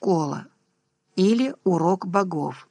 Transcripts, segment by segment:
школа или урок богов.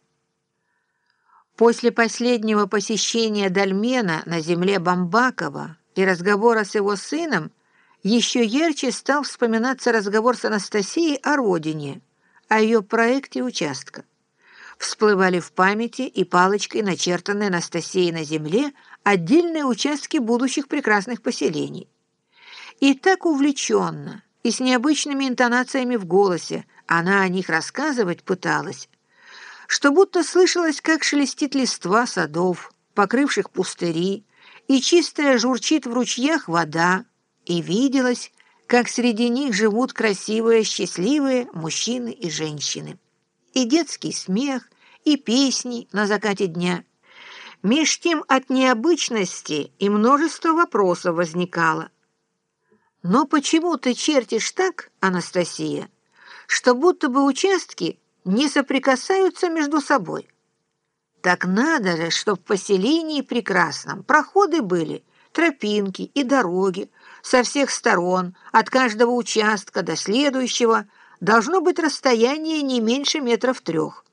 После последнего посещения Дольмена на земле Бамбакова и разговора с его сыном еще ярче стал вспоминаться разговор с Анастасией о родине, о ее проекте участка. Всплывали в памяти и палочкой начертанные Анастасией на земле отдельные участки будущих прекрасных поселений. И так увлеченно, и с необычными интонациями в голосе она о них рассказывать пыталась, что будто слышалось, как шелестит листва садов, покрывших пустыри, и чистая журчит в ручьях вода, и виделось, как среди них живут красивые, счастливые мужчины и женщины. И детский смех, и песни на закате дня. Меж тем от необычности и множество вопросов возникало. «Но почему ты чертишь так, Анастасия, что будто бы участки не соприкасаются между собой? Так надо же, чтоб в поселении прекрасном проходы были, тропинки и дороги со всех сторон, от каждого участка до следующего должно быть расстояние не меньше 3 метров.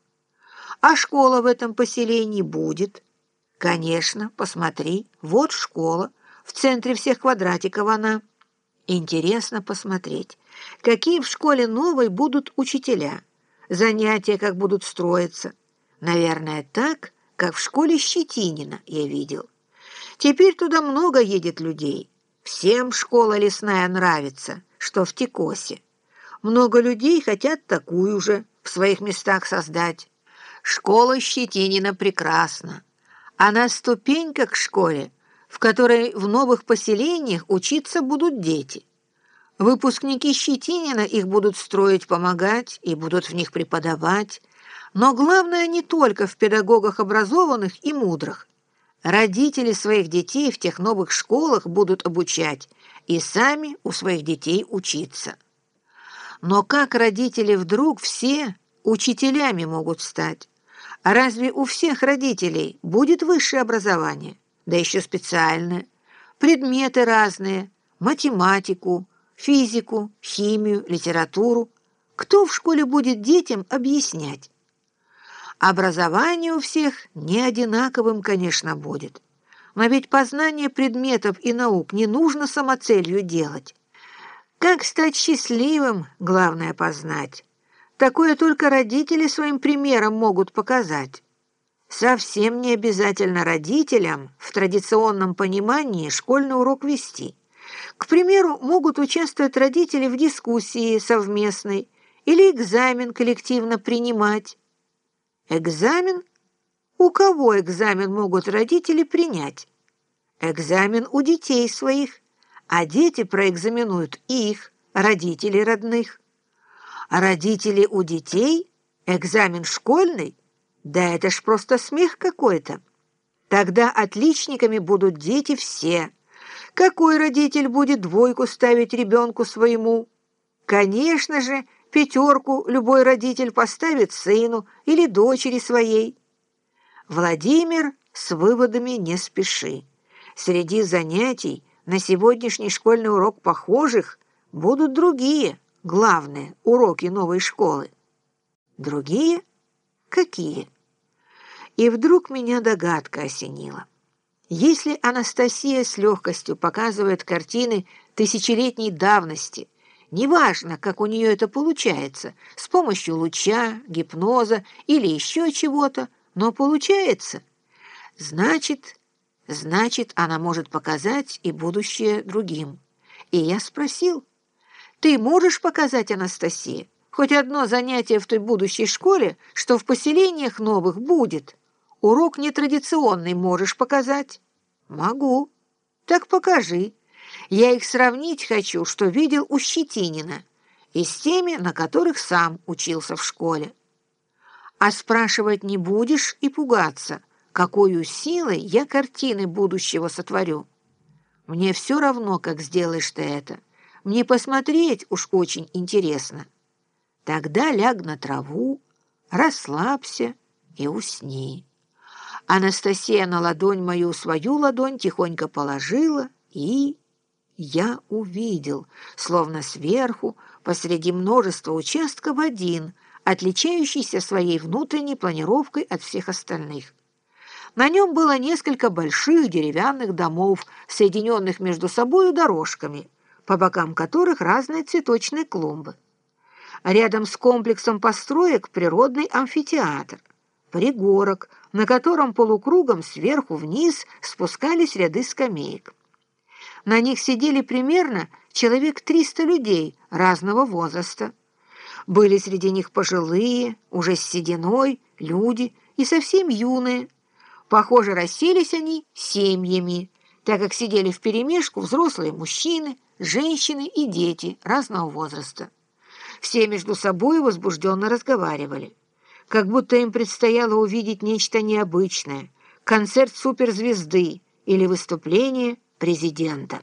А школа в этом поселении будет? Конечно, посмотри, вот школа, в центре всех квадратиков она. Интересно посмотреть, какие в школе новой будут учителя, занятия как будут строиться. Наверное, так, как в школе Щетинина я видел. Теперь туда много едет людей. Всем школа лесная нравится, что в Тикосе. Много людей хотят такую же в своих местах создать. Школа Щетинина прекрасна. Она ступенька к школе, в которой в новых поселениях учиться будут дети. Выпускники Щетинина их будут строить, помогать и будут в них преподавать. Но главное не только в педагогах образованных и мудрых. Родители своих детей в тех новых школах будут обучать и сами у своих детей учиться. Но как родители вдруг все учителями могут стать? А разве у всех родителей будет высшее образование? Да еще специальное. Предметы разные, математику, физику, химию, литературу. Кто в школе будет детям объяснять? Образование у всех не одинаковым, конечно, будет. Но ведь познание предметов и наук не нужно самоцелью делать. Как стать счастливым, главное познать. Такое только родители своим примером могут показать. Совсем не обязательно родителям в традиционном понимании школьный урок вести. К примеру, могут участвовать родители в дискуссии совместной или экзамен коллективно принимать. Экзамен? У кого экзамен могут родители принять? Экзамен у детей своих, а дети проэкзаменуют их, родителей родных. А родители у детей? Экзамен школьный? Да это ж просто смех какой-то. Тогда отличниками будут дети все. Какой родитель будет 2 ставить ребенку своему? Конечно же, 5 любой родитель поставит сыну или дочери своей. Владимир, с выводами не спеши. Среди занятий на сегодняшний школьный урок похожих будут другие, главные уроки новой школы. Другие? Какие? И вдруг меня догадка осенила. Если Анастасия с легкостью показывает картины тысячелетней давности, неважно, как у нее это получается, с помощью луча, гипноза или еще чего-то, но получается, значит, она может показать и будущее другим. И я спросил: «Ты можешь показать, Анастасия, хоть одно занятие в той будущей школе, что в поселениях новых будет? Урок нетрадиционный можешь показать?» «Могу». «Так покажи. Я их сравнить хочу, что видел у Щетинина, и с теми, на которых сам учился в школе». «А спрашивать не будешь и пугаться, какой силой я картины будущего сотворю?» «Мне все равно, как сделаешь ты это. Мне посмотреть уж очень интересно». «Тогда ляг на траву, расслабься и усни». Анастасия на ладонь мою свою ладонь тихонько положила, и я увидел, словно сверху, посреди множества участков один, отличающийся своей внутренней планировкой от всех остальных. На нем было несколько больших деревянных домов, соединенных между собою дорожками, по бокам которых разные цветочные клумбы. Рядом с комплексом построек природный амфитеатр, пригорок, на котором полукругом сверху вниз спускались ряды скамеек. На них сидели примерно человек 300 людей разного возраста. Были среди них пожилые, уже с сединой, люди и совсем юные. Похоже, расселись они семьями, так как сидели вперемешку взрослые мужчины, женщины и дети разного возраста. Все между собой возбужденно разговаривали, как будто им предстояло увидеть нечто необычное, концерт суперзвезды или выступление президента.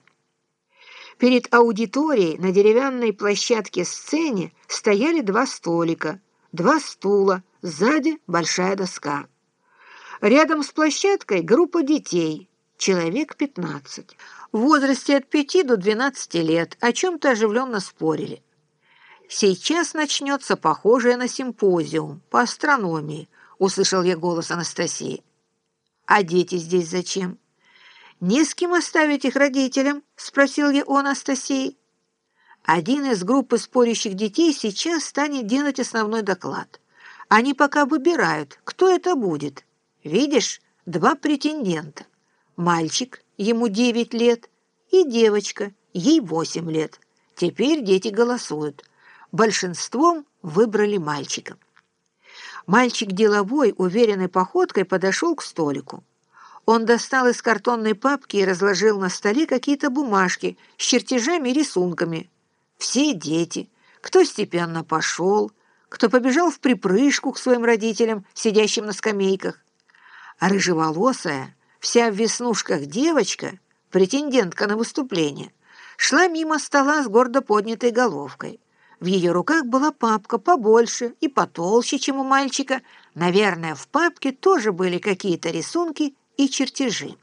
Перед аудиторией на деревянной площадке-сцене стояли 2 столика, 2 стула, сзади большая доска. Рядом с площадкой группа детей, человек 15. В возрасте от 5 до 12 лет о чем-то оживленно спорили. «Сейчас начнется похожее на симпозиум по астрономии», — услышал я голос Анастасии. «А дети здесь зачем?» «Не с кем оставить их родителям?» — спросил я у Анастасии. «Один из группы спорящих детей сейчас станет делать основной доклад. Они пока выбирают, кто это будет. Видишь, 2 претендента. Мальчик, ему 9 лет, и девочка, ей 8 лет. Теперь дети голосуют. Большинством выбрали мальчика». Мальчик деловой, уверенной походкой подошел к столику. Он достал из картонной папки и разложил на столе какие-то бумажки с чертежами и рисунками. Все дети, кто степенно пошел, кто побежал в припрыжку к своим родителям, сидящим на скамейках. А рыжеволосая, вся в веснушках девочка, претендентка на выступление, шла мимо стола с гордо поднятой головкой. В ее руках была папка побольше и потолще, чем у мальчика. Наверное, в папке тоже были какие-то рисунки и чертежи.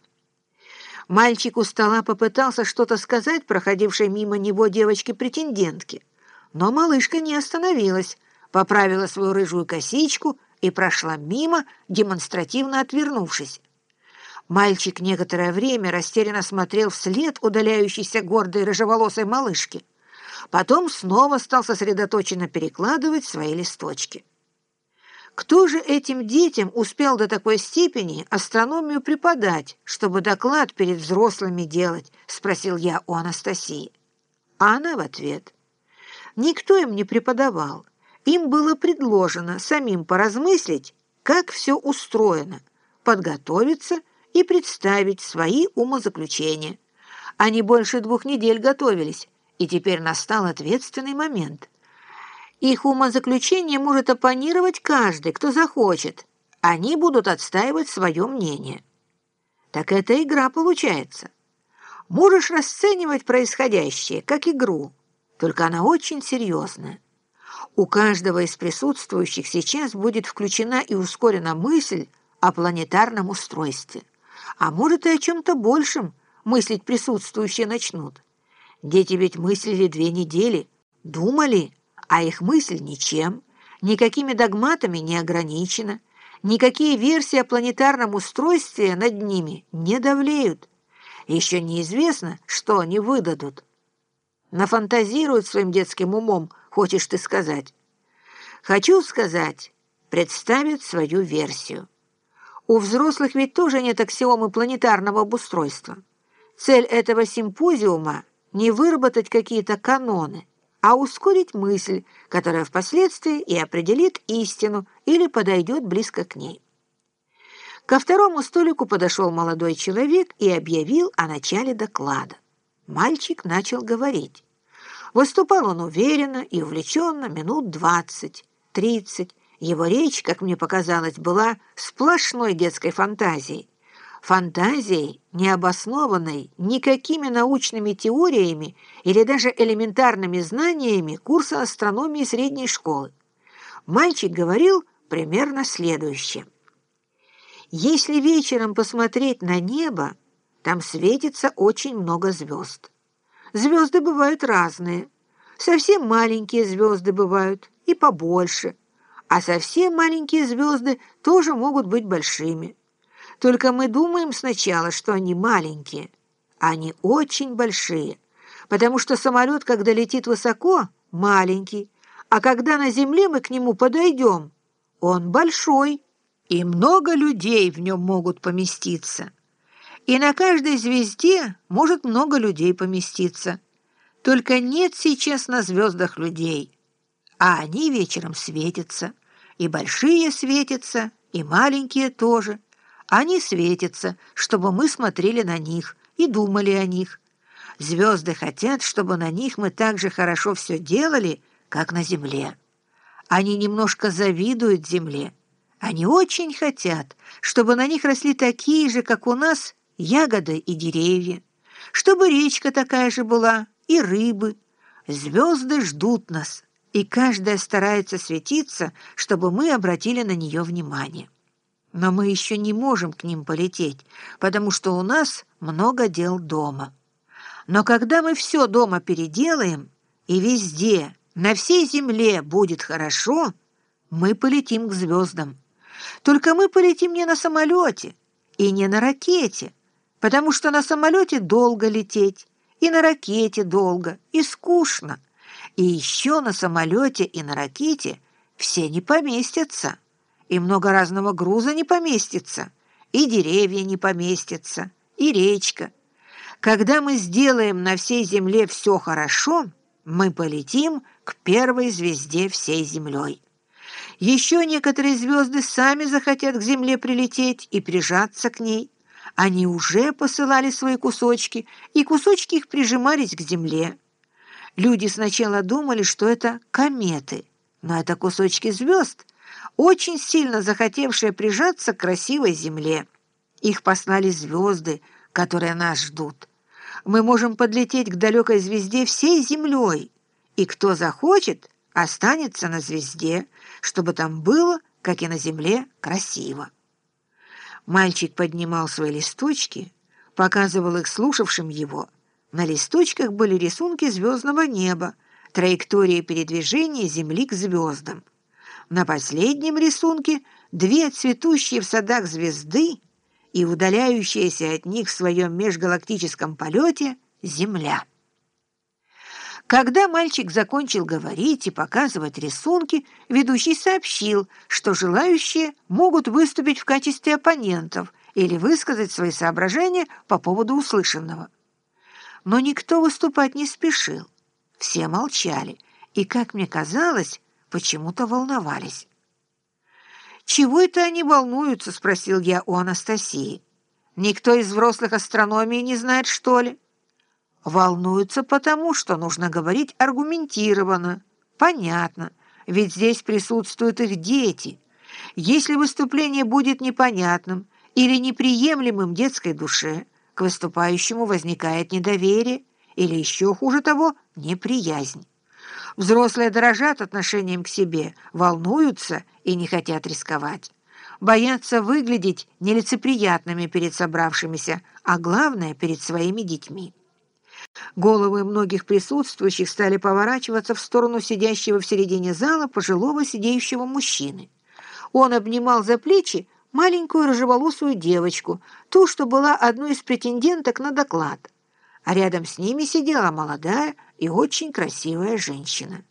Мальчик у стола попытался что-то сказать проходившей мимо него девочке-претендентке, но малышка не остановилась, поправила свою рыжую косичку и прошла мимо, демонстративно отвернувшись. Мальчик некоторое время растерянно смотрел вслед удаляющейся гордой рыжеволосой малышки. Потом снова стал сосредоточенно перекладывать свои листочки. Кто же этим детям успел до такой степени астрономию преподать, чтобы доклад перед взрослыми делать, спросил я у Анастасии. А она в ответ: никто им не преподавал. Им было предложено самим поразмыслить, как все устроено, подготовиться и представить свои умозаключения. Они больше 2 недель готовились, и теперь настал ответственный момент. Их умозаключение может оппонировать каждый, кто захочет. Они будут отстаивать свое мнение. Так это игра получается. Можешь расценивать происходящее как игру, только она очень серьезная. У каждого из присутствующих сейчас будет включена и ускорена мысль о планетарном устройстве. А может, и о чем-то большем мыслить присутствующие начнут. Дети ведь мыслили 2 недели, думали, а их мысль ничем, никакими догматами не ограничена, никакие версии о планетарном устройстве над ними не давлеют. Еще неизвестно, что они выдадут. Нафантазируют своим детским умом, хочешь ты сказать. Хочу сказать, представят свою версию. У взрослых ведь тоже нет аксиомы планетарного обустройства. Цель этого симпозиума — не выработать какие-то каноны, а ускорить мысль, которая впоследствии и определит истину или подойдет близко к ней. Ко второму столику подошел молодой человек и объявил о начале доклада. Мальчик начал говорить. Выступал он уверенно и увлеченно минут 20-30. Его речь, как мне показалось, была сплошной детской фантазией. Фантазией, не обоснованной никакими научными теориями или даже элементарными знаниями курса астрономии средней школы. Мальчик говорил примерно следующее. Если вечером посмотреть на небо, там светится очень много звезд. Звезды бывают разные. Совсем маленькие звезды бывают и побольше. А совсем маленькие звезды тоже могут быть большими. Только мы думаем сначала, что они маленькие. Они очень большие, потому что самолет, когда летит высоко, маленький, а когда на земле мы к нему подойдем, он большой, и много людей в нем могут поместиться. И на каждой звезде может много людей поместиться. Только нет сейчас на звездах людей, а они вечером светятся. И большие светятся, и маленькие тоже. Они светятся, чтобы мы смотрели на них и думали о них. Звезды хотят, чтобы на них мы так же хорошо все делали, как на земле. Они немножко завидуют земле. Они очень хотят, чтобы на них росли такие же, как у нас, ягоды и деревья, чтобы речка такая же была и рыбы. Звезды ждут нас, и каждая старается светиться, чтобы мы обратили на нее внимание. Но мы еще не можем к ним полететь, потому что у нас много дел дома. Но когда мы все дома переделаем, и везде, на всей земле будет хорошо, мы полетим к звездам. Только мы полетим не на самолете и не на ракете, потому что на самолете долго лететь, и на ракете долго, и скучно. И еще на самолете и на ракете все не поместятся, и много разного груза не поместится, и деревья не поместятся, и речка. Когда мы сделаем на всей земле все хорошо, мы полетим к первой звезде всей землей. Еще некоторые звезды сами захотят к земле прилететь и прижаться к ней. Они уже посылали свои кусочки, и кусочки их прижимались к земле. Люди сначала думали, что это кометы, но это кусочки звезд, очень сильно захотевшие прижаться к красивой земле. Их послали звезды, которые нас ждут. Мы можем подлететь к далекой звезде всей землей, и кто захочет, останется на звезде, чтобы там было, как и на земле, красиво. Мальчик поднимал свои листочки, показывал их слушавшим его. На листочках были рисунки звездного неба, траектории передвижения Земли к звездам. На последнем рисунке две цветущие в садах звезды и удаляющаяся от них в своем межгалактическом полете Земля. Когда мальчик закончил говорить и показывать рисунки, ведущий сообщил, что желающие могут выступить в качестве оппонентов или высказать свои соображения по поводу услышанного. Но никто выступать не спешил. Все молчали и, как мне казалось, почему-то волновались. «Чего это они волнуются?» — спросил я у Анастасии. «Никто из взрослых астрономии не знает, что ли?» «Волнуются потому, что нужно говорить аргументированно, понятно, ведь здесь присутствуют их дети. Если выступление будет непонятным или неприемлемым детской душе, к выступающему возникает недоверие или, еще хуже того, неприязнь. Взрослые дорожат отношением к себе, волнуются и не хотят рисковать. Боятся выглядеть нелицеприятными перед собравшимися, а главное, перед своими детьми». Головы многих присутствующих стали поворачиваться в сторону сидящего в середине зала пожилого сидеющего мужчины. Он обнимал за плечи маленькую рыжеволосую девочку, ту, что была одной из претенденток на доклад, а рядом с ними сидела молодая и очень красивая женщина.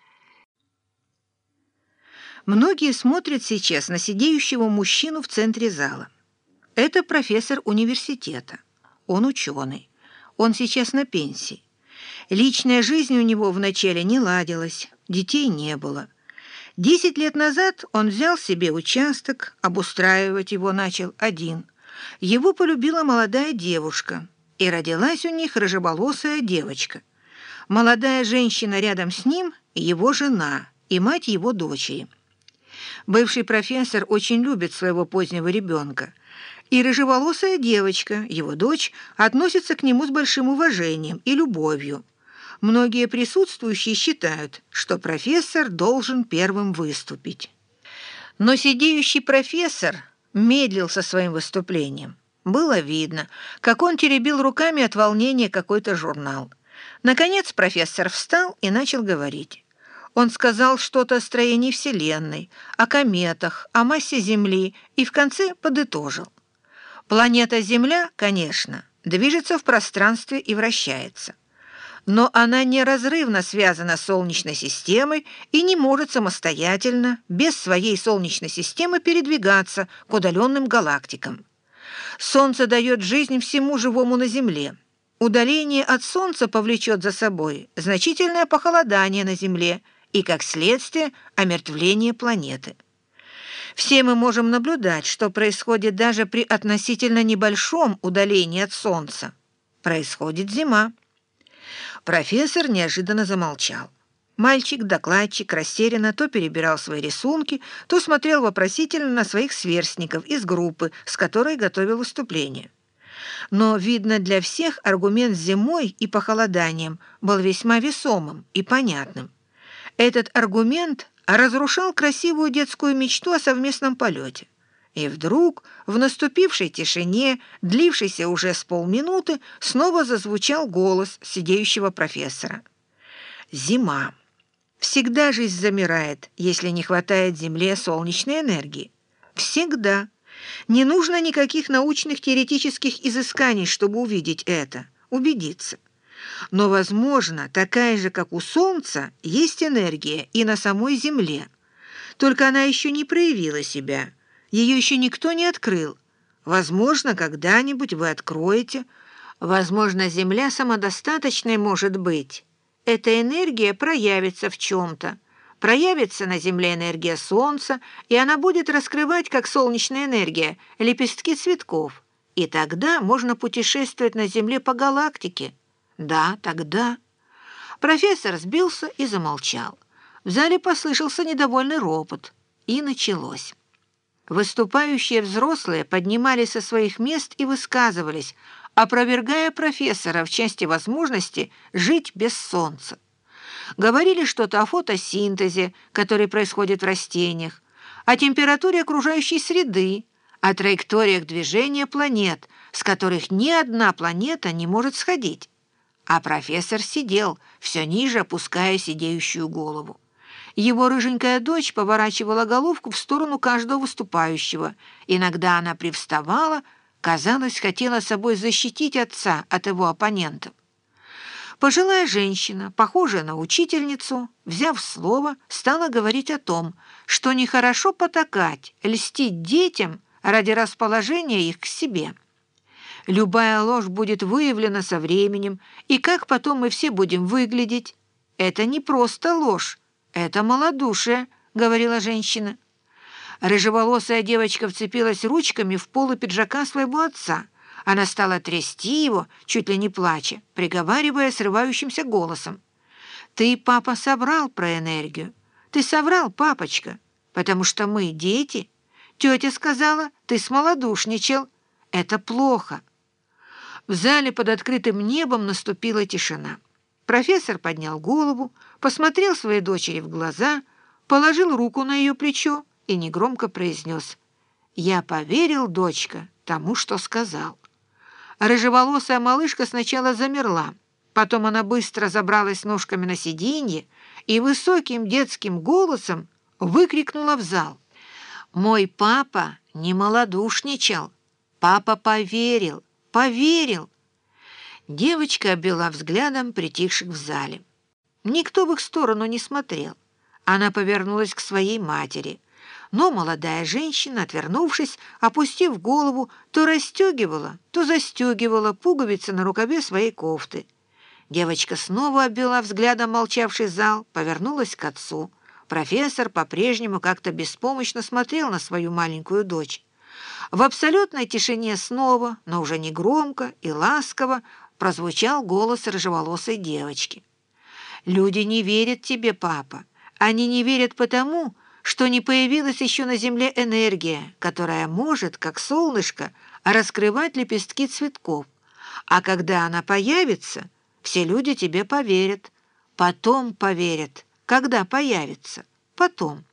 Многие смотрят сейчас на сидеющего мужчину в центре зала. Это профессор университета. Он ученый. Он сейчас на пенсии. Личная жизнь у него вначале не ладилась, детей не было. 10 лет назад он взял себе участок, обустраивать его начал один. Его полюбила молодая девушка, и родилась у них рыжеволосая девочка. Молодая женщина рядом с ним – его жена и мать его дочери. Бывший профессор очень любит своего позднего ребенка, и рыжеволосая девочка, его дочь, относится к нему с большим уважением и любовью. Многие присутствующие считают, что профессор должен первым выступить. Но сидеющий профессор медлил со своим выступлением. Было видно, как он теребил руками от волнения какой-то журнал. Наконец профессор встал и начал говорить. Он сказал что-то о строении Вселенной, о кометах, о массе Земли и в конце подытожил. Планета Земля, конечно, движется в пространстве и вращается. Но она неразрывно связана с Солнечной системой и не может самостоятельно, без своей Солнечной системы, передвигаться к удаленным галактикам. Солнце дает жизнь всему живому на Земле. Удаление от Солнца повлечет за собой значительное похолодание на Земле и, как следствие, омертвление планеты. Все мы можем наблюдать, что происходит даже при относительно небольшом удалении от Солнца. Происходит зима. Профессор неожиданно замолчал. Мальчик-докладчик растерянно то перебирал свои рисунки, то смотрел вопросительно на своих сверстников из группы, с которой готовил выступление. Но, видно, для всех аргумент с зимой и похолоданием был весьма весомым и понятным. Этот аргумент разрушал красивую детскую мечту о совместном полете. И вдруг, в наступившей тишине, длившейся уже с полминуты, снова зазвучал голос сидеющего профессора. «Зима. Всегда жизнь замирает, если не хватает Земле солнечной энергии. Всегда. Не нужно никаких научных теоретических изысканий, чтобы увидеть это, убедиться. Но, возможно, такая же, как у Солнца, есть энергия и на самой Земле. Только она еще не проявила себя, ее еще никто не открыл. Возможно, когда-нибудь вы откроете. Возможно, Земля самодостаточной может быть. Эта энергия проявится в чем-то. Проявится на Земле энергия Солнца, и она будет раскрывать, как солнечная энергия, лепестки цветков. И тогда можно путешествовать на Земле по галактике. Да, тогда. Профессор сбился и замолчал. В зале послышался недовольный ропот. И началось. Выступающие взрослые поднимались со своих мест и высказывались, опровергая профессора в части возможности жить без солнца. Говорили что-то о фотосинтезе, который происходит в растениях, о температуре окружающей среды, о траекториях движения планет, с которых ни одна планета не может сходить. А профессор сидел, все ниже опуская сидеющую голову. Его рыженькая дочь поворачивала головку в сторону каждого выступающего. Иногда она привставала, казалось, хотела собой защитить отца от его оппонентов. Пожилая женщина, похожая на учительницу, взяв слово, стала говорить о том, что нехорошо потакать, льстить детям ради расположения их к себе. Любая ложь будет выявлена со временем, и как потом мы все будем выглядеть? Это не просто ложь, это малодушие, говорила женщина. Рыжеволосая девочка вцепилась ручками в полу пиджака своего отца. Она стала трясти его, чуть ли не плача, приговаривая срывающимся голосом. «Ты, папа, соврал про энергию. Ты соврал, папочка, потому что мы дети. Тетя сказала, ты смолодушничал. Это плохо». В зале под открытым небом наступила тишина. Профессор поднял голову, посмотрел своей дочери в глаза, положил руку на ее плечо и негромко произнес: «Я поверил, дочка, тому, что сказал». Рыжеволосая малышка сначала замерла, потом она быстро забралась ножками на сиденье и высоким детским голосом выкрикнула в зал: «Мой папа не малодушничал, папа поверил, поверил». Девочка обвела взглядом притихших в зале. Никто в их сторону не смотрел. Она повернулась к своей матери, но молодая женщина, отвернувшись, опустив голову, то расстегивала, то застегивала пуговицы на рукаве своей кофты. Девочка снова обвела взглядом молчавший зал, повернулась к отцу. Профессор по-прежнему как-то беспомощно смотрел на свою маленькую дочь. В абсолютной тишине снова, но уже не громко и ласково, прозвучал голос рыжеволосой девочки. «Люди не верят тебе, папа. Они не верят потому, что не появилась еще на Земле энергия, которая может, как солнышко, раскрывать лепестки цветков. А когда она появится, все люди тебе поверят. Потом поверят. Когда появится? Потом».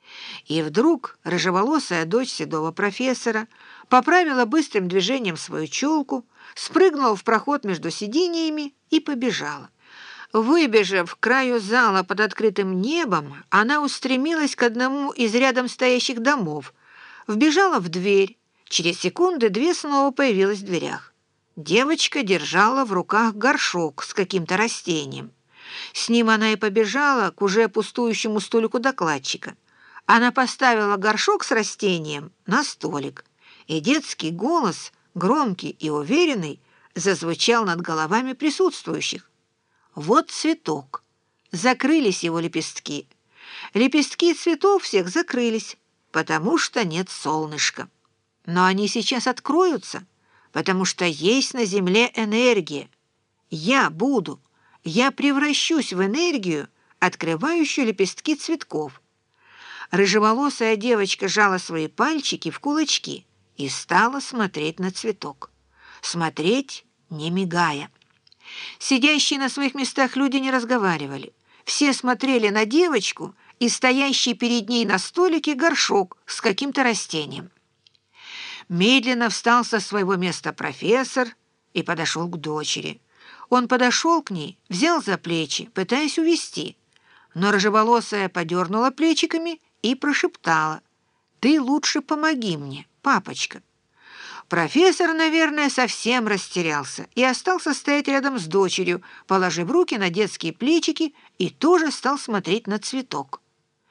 И вдруг рыжеволосая дочь седого профессора поправила быстрым движением свою челку, спрыгнула в проход между сиденьями и побежала. Выбежав к краю зала под открытым небом, она устремилась к одному из рядом стоящих домов, вбежала в дверь. Через секунды две снова появилась в дверях. Девочка держала в руках горшок с каким-то растением. С ним она и побежала к уже пустующему столику докладчика. Она поставила горшок с растением на столик, и детский голос, громкий и уверенный, зазвучал над головами присутствующих. Вот цветок. Закрылись его лепестки. Лепестки цветов всех закрылись, потому что нет солнышка. Но они сейчас откроются, потому что есть на земле энергия. Я превращусь в энергию, открывающую лепестки цветков. Рыжеволосая девочка сжала свои пальчики в кулачки и стала смотреть на цветок. Смотреть, не мигая. Сидящие на своих местах люди не разговаривали. Все смотрели на девочку и стоящий перед ней на столике горшок с каким-то растением. Медленно встал со своего места профессор и подошел к дочери. Он подошел к ней, взял за плечи, пытаясь увести, но рыжеволосая подернула плечиками и прошептала: «Ты лучше помоги мне, папочка». Профессор, наверное, совсем растерялся и остался стоять рядом с дочерью, положив руки на детские плечики, и тоже стал смотреть на цветок.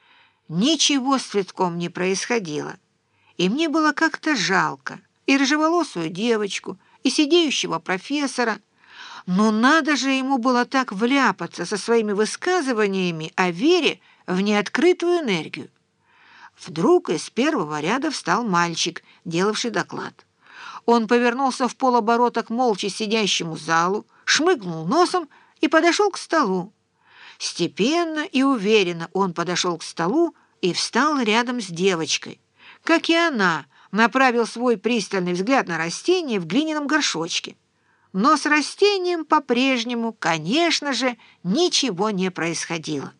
Ничего с цветком не происходило, и мне было как-то жалко и рыжеволосую девочку, и сидеющего профессора. Но надо же ему было так вляпаться со своими высказываниями о вере в неоткрытую энергию. Вдруг из первого ряда встал мальчик, делавший доклад. Он повернулся в полоборота к молча сидящему залу, шмыгнул носом и подошел к столу. Степенно и уверенно он подошел к столу и встал рядом с девочкой. Как и она, направил свой пристальный взгляд на растение в глиняном горшочке. Но с растением по-прежнему, конечно же, ничего не происходило.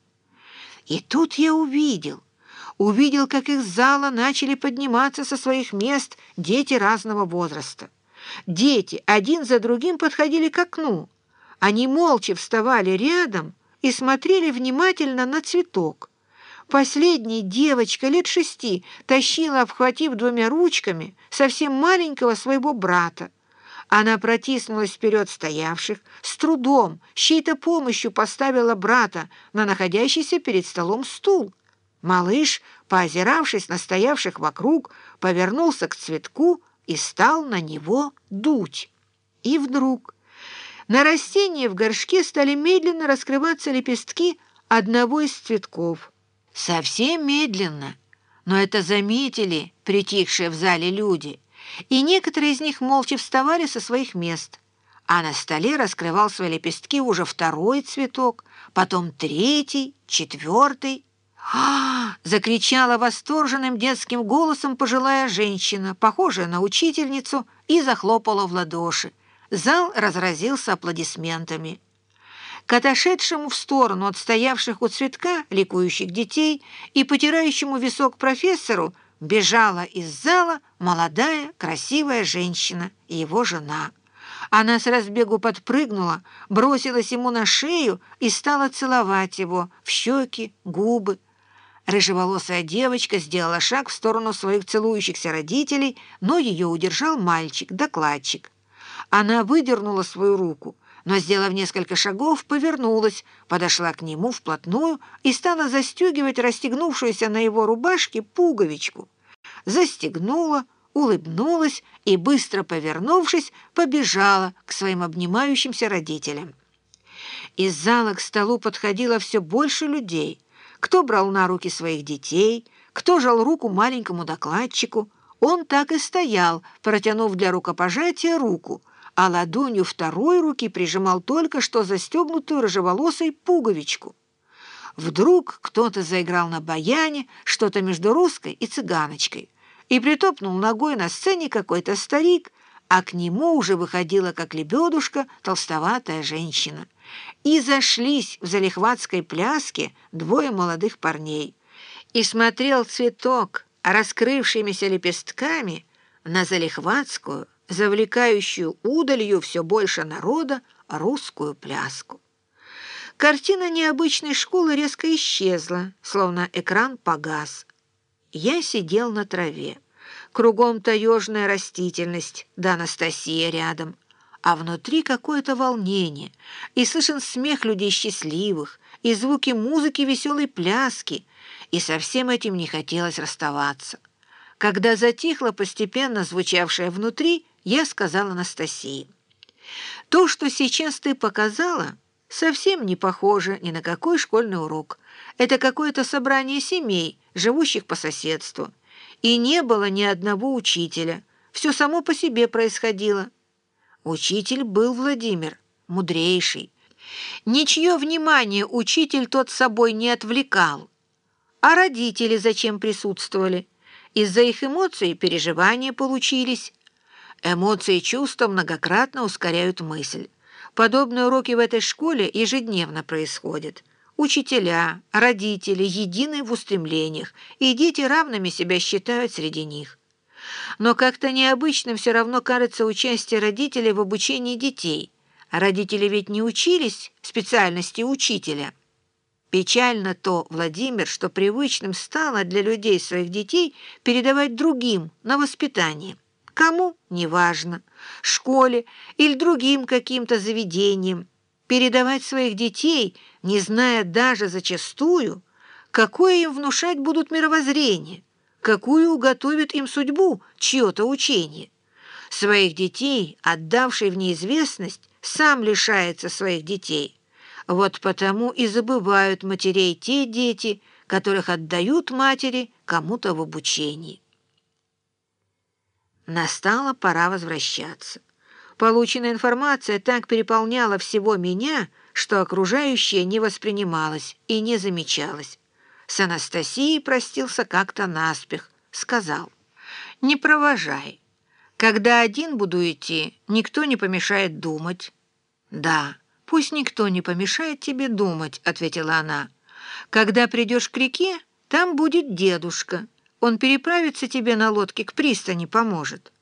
И тут я увидел, как из зала начали подниматься со своих мест дети разного возраста. Дети один за другим подходили к окну. Они молча вставали рядом и смотрели внимательно на цветок. Последняя девочка лет 6 тащила, обхватив двумя ручками, совсем маленького своего брата. Она протиснулась вперед стоявших, с трудом, с чьей-то помощью поставила брата на находящийся перед столом стул. Малыш, поозиравшись на стоявших вокруг, повернулся к цветку и стал на него дуть. И вдруг на растении в горшке стали медленно раскрываться лепестки одного из цветков. Совсем медленно, но это заметили притихшие в зале люди, и некоторые из них молча вставали со своих мест. А на столе раскрывал свои лепестки уже второй цветок, потом третий, четвертый. «А-а-а!» — закричала восторженным детским голосом пожилая женщина, похожая на учительницу, и захлопала в ладоши. Зал разразился аплодисментами. К отошедшему в сторону от стоявших у цветка ликующих детей и потирающему висок профессору бежала из зала молодая красивая женщина и его жена. Она с разбегу подпрыгнула, бросилась ему на шею и стала целовать его в щеки, губы. Рыжеволосая девочка сделала шаг в сторону своих целующихся родителей, но ее удержал мальчик, докладчик. Она выдернула свою руку, но, сделав несколько шагов, повернулась, подошла к нему вплотную и стала застегивать расстегнувшуюся на его рубашке пуговичку. Застегнула, улыбнулась и, быстро повернувшись, побежала к своим обнимающимся родителям. Из зала к столу подходило все больше людей. Кто брал на руки своих детей, кто жал руку маленькому докладчику. Он так и стоял, протянув для рукопожатия руку, а ладонью второй руки прижимал только что застегнутую рыжеволосой пуговичку. Вдруг кто-то заиграл на баяне что-то между русской и цыганочкой, и притопнул ногой на сцене какой-то старик, а к нему уже выходила, как лебедушка, толстоватая женщина. И зашлись в залихватской пляске двое молодых парней. И смотрел цветок, раскрывшимися лепестками, на залихватскую, завлекающую удалью все больше народа, русскую пляску. Картина необычной школы резко исчезла, словно экран погас. Я сидел на траве. Кругом таежная растительность, да Анастасия рядом. А внутри какое-то волнение, и слышен смех людей счастливых, и звуки музыки веселой пляски, и со всем этим не хотелось расставаться. Когда затихло постепенно звучавшее внутри, я сказала Анастасии: «То, что сейчас ты показала, совсем не похоже ни на какой школьный урок. Это какое-то собрание семей, живущих по соседству. И не было ни одного учителя. Все само по себе происходило». Учитель был Владимир, мудрейший. Ничье внимание учитель тот собой не отвлекал. А родители зачем присутствовали? Из-за их эмоций переживания получились. Эмоции и чувства многократно ускоряют мысль. Подобные уроки в этой школе ежедневно происходят. Учителя, родители едины в устремлениях, и дети равными себя считают среди них. Но как-то необычным все равно кажется участие родителей в обучении детей. А родители ведь не учились специальности учителя. Печально то, Владимир, что привычным стало для людей своих детей передавать другим на воспитание. Кому – неважно, школе или другим каким-то заведениям. Передавать своих детей, не зная даже зачастую, какое им внушать будут мировоззрение, какую уготовит им судьбу чье-то учение. Своих детей, отдавший в неизвестность, сам лишается своих детей. Вот потому и забывают матерей те дети, которых отдают матери кому-то в обучении. Настала пора возвращаться. Полученная информация так переполняла всего меня, что окружающее не воспринималось и не замечалось. С Анастасией простился как-то наспех, сказал: «Не провожай. Когда один буду идти, никто не помешает думать». «Да, пусть никто не помешает тебе думать», — ответила она. «Когда придешь к реке, там будет дедушка. Он переправится тебе на лодке к пристани, поможет».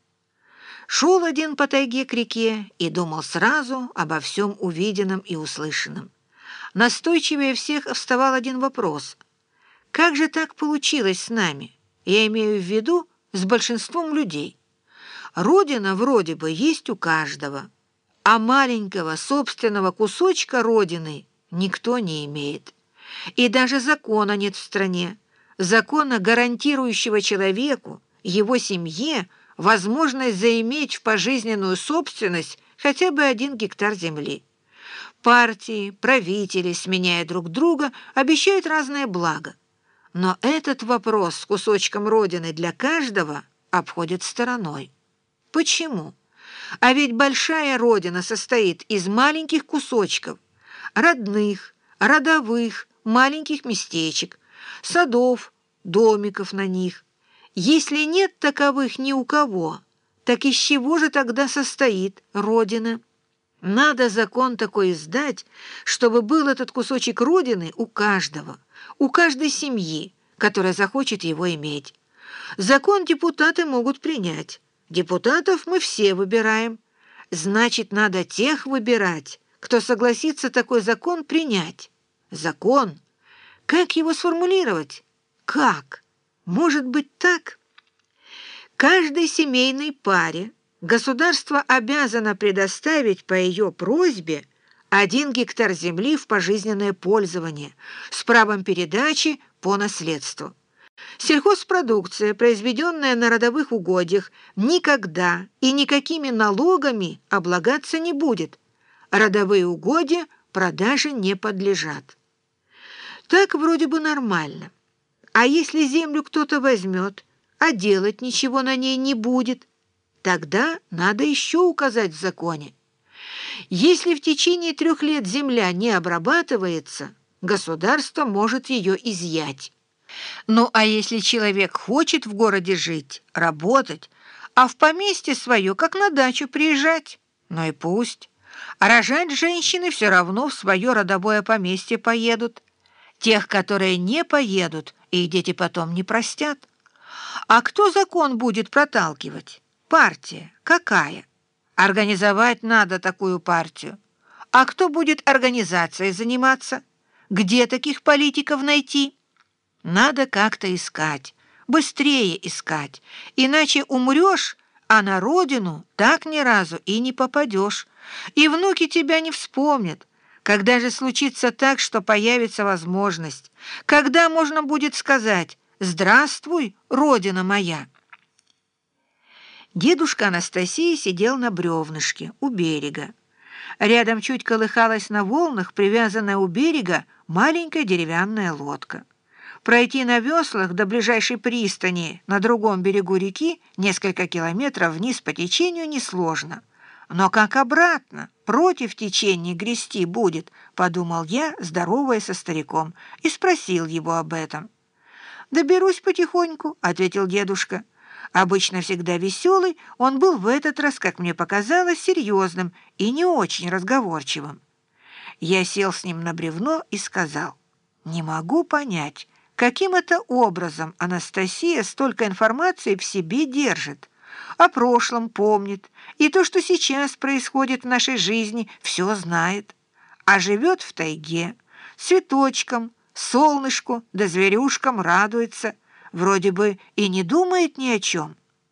Шел один по тайге к реке и думал сразу обо всем увиденном и услышанном. Настойчивее всех вставал один вопрос: как же так получилось с нами? Я имею в виду с большинством людей. Родина вроде бы есть у каждого, а маленького собственного кусочка родины никто не имеет. И даже закона нет в стране, закона, гарантирующего человеку, его семье, возможность заиметь в пожизненную собственность хотя бы 1 гектар земли. Партии, правители, сменяя друг друга, обещают разные блага. Но этот вопрос с кусочком родины для каждого обходят стороной. Почему? А ведь большая родина состоит из маленьких кусочков, родных, родовых, маленьких местечек, садов, домиков на них. Если нет таковых ни у кого, так из чего же тогда состоит родина? Надо закон такой издать, чтобы был этот кусочек родины у каждого, у каждой семьи, которая захочет его иметь. Закон депутаты могут принять. Депутатов мы все выбираем. Значит, надо тех выбирать, кто согласится такой закон принять. Закон. Как его сформулировать? Как? Может быть так? Каждой семейной паре государство обязано предоставить по ее просьбе 1 гектар земли в пожизненное пользование с правом передачи по наследству. Сельхозпродукция, произведенная на родовых угодьях, никогда и никакими налогами облагаться не будет. Родовые угодья продаже не подлежат. Так вроде бы нормально. А если землю кто-то возьмет, а делать ничего на ней не будет, тогда надо еще указать в законе. Если в течение 3 лет земля не обрабатывается, государство может ее изъять. Ну, а если человек хочет в городе жить, работать, а в поместье свое, как на дачу, приезжать, ну и пусть. А рожать женщины все равно в свое родовое поместье поедут. Тех, которые не поедут, их дети потом не простят. А кто закон будет проталкивать? Партия. Какая? Организовать надо такую партию. А кто будет организацией заниматься? Где таких политиков найти? Надо как-то искать, быстрее искать, иначе умрешь, а на родину так ни разу и не попадешь, и внуки тебя не вспомнят. Когда же случится так, что появится возможность? Когда можно будет сказать «Здравствуй, родина моя»? Дедушка Анастасия сидел на бревнышке у берега. Рядом чуть колыхалась на волнах, привязанная у берега, маленькая деревянная лодка. Пройти на веслах до ближайшей пристани на другом берегу реки несколько километров вниз по течению несложно. Но как обратно, против течения грести будет, подумал я, здороваясь со стариком, и спросил его об этом. «Доберусь потихоньку», — ответил дедушка. Обычно всегда веселый, он был в этот раз, как мне показалось, серьезным и не очень разговорчивым. Я сел с ним на бревно и сказал: «Не могу понять, каким это образом Анастасия столько информации в себе держит. О прошлом помнит, и то, что сейчас происходит в нашей жизни, все знает. А живет в тайге, цветочком, солнышку да зверюшкам радуется, вроде бы и не думает ни о чем».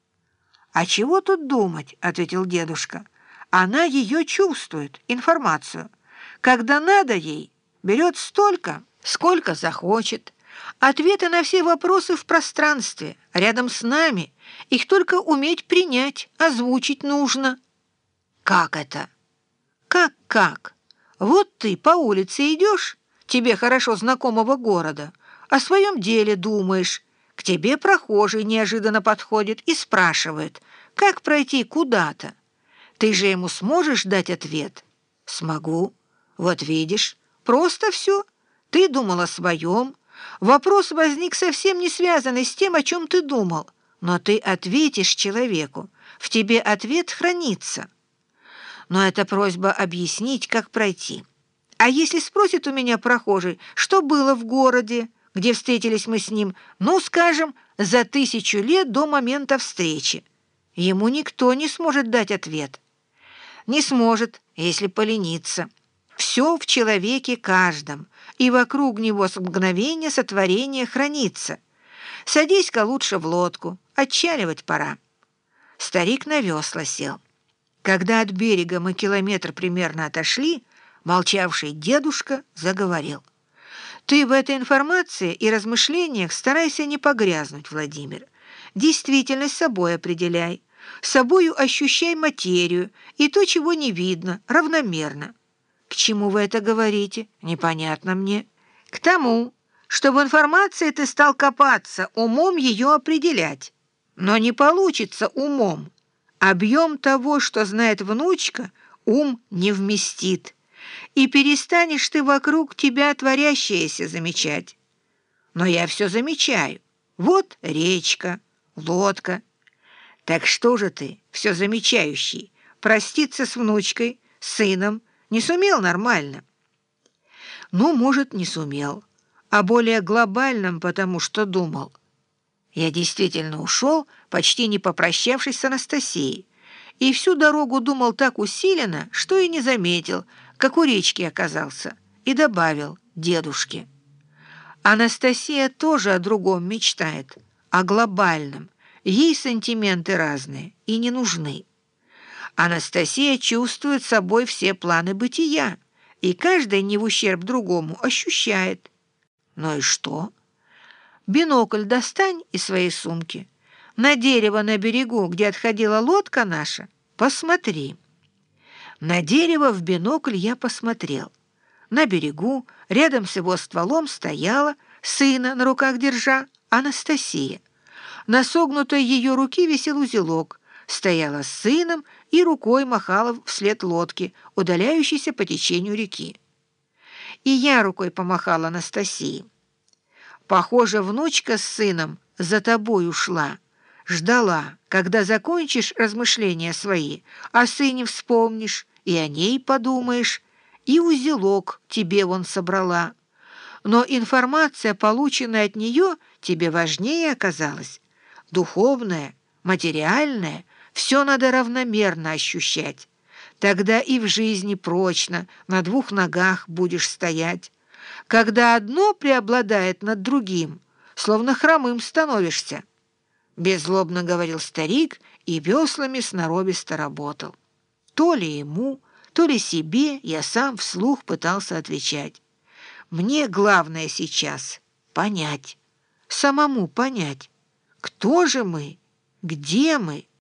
«А чего тут думать?» — ответил дедушка. «Она ее чувствует, информацию. Когда надо ей, берет столько, сколько захочет. Ответы на все вопросы в пространстве, рядом с нами. Их только уметь принять, озвучить нужно». «Как это?» «Как? Вот ты по улице идешь, тебе хорошо знакомого города, о своем деле думаешь. К тебе прохожий неожиданно подходит и спрашивает, как пройти куда-то. Ты же ему сможешь дать ответ?» «Смогу. Вот видишь, просто все. Ты думал о своем. Вопрос возник совсем не связанный с тем, о чем ты думал. Но ты ответишь человеку. В тебе ответ хранится. Но это просьба объяснить, как пройти. А если спросит у меня прохожий, что было в городе, где встретились мы с ним, ну, скажем, за 1000 лет до момента встречи, ему никто не сможет дать ответ. Не сможет, если поленится. Все в человеке каждом, и вокруг него с мгновения сотворения хранится. Садись-ка лучше в лодку, отчаливать пора». Старик на весла сел. Когда от берега мы километр примерно отошли, молчавший дедушка заговорил: «Ты в этой информации и размышлениях старайся не погрязнуть, Владимир. Действительность собой определяй, собою ощущай материю и то, чего не видно, равномерно». «К чему вы это говорите? Непонятно мне». «К тому, что в информации ты стал копаться, умом ее определять. Но не получится умом. Объем того, что знает внучка, ум не вместит. И перестанешь ты вокруг тебя творящееся замечать». «Но я все замечаю. Вот речка, лодка». «Так что же ты, все замечающий, проститься с внучкой, сыном, не сумел нормально?» «Ну, может, не сумел, а более глобальном, потому что думал». Я действительно ушел, почти не попрощавшись с Анастасией, и всю дорогу думал так усиленно, что и не заметил, как у речки оказался, и добавил дедушке: «Анастасия тоже о другом мечтает, о глобальном. Ей сантименты разные и не нужны. Анастасия чувствует собой все планы бытия, и каждый не в ущерб другому ощущает». «Ну и что?» «Бинокль достань из своей сумки. На дерево на берегу, где отходила лодка наша, посмотри». На дерево в бинокль я посмотрел. На берегу, рядом с его стволом, стояла, сына на руках держа, Анастасия. На согнутой ее руке висел узелок, стояла с сыном и рукой махала вслед лодке, удаляющейся по течению реки. И я рукой помахала Анастасии. «Похоже, внучка с сыном за тобой ушла. Ждала, когда закончишь размышления свои, о сыне вспомнишь и о ней подумаешь, и узелок тебе вон собрала. Но информация, полученная от нее, тебе важнее оказалась. Духовная, материальная, все надо равномерно ощущать. Тогда и в жизни прочно на двух ногах будешь стоять. Когда одно преобладает над другим, словно хромым становишься. Беззлобно говорил старик и веслами сноровисто работал. То ли ему, то ли себе я сам вслух пытался отвечать. Мне главное сейчас понять, самому понять, кто же мы, где мы,